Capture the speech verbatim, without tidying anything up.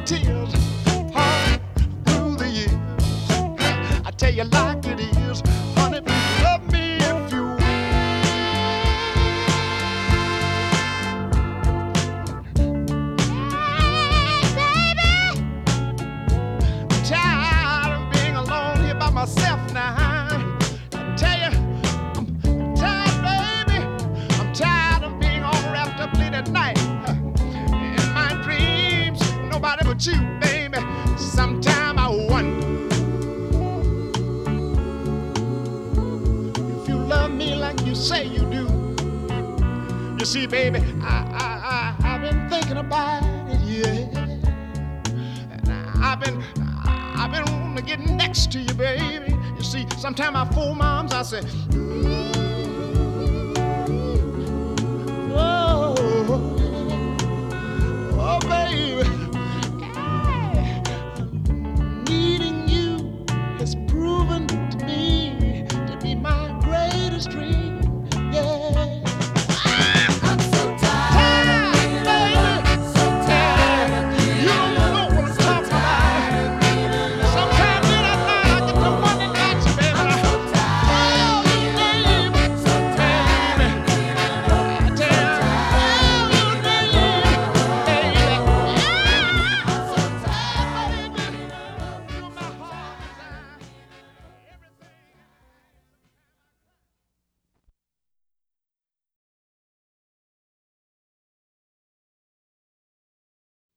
tears all through the years. I tell you like it is, honey, love me if you will. Myself now. I tell you, I'm tired, baby. I'm tired of being all wrapped up late at night. In my dreams, nobody but you, baby. Sometime I wonder if you love me like you say you do. You see, baby, I, I, I, I've been thinking about it, yeah. And I've been I've been wanting to get next to you, baby. You see, sometimes I fool my arms, I say, oh, oh, baby.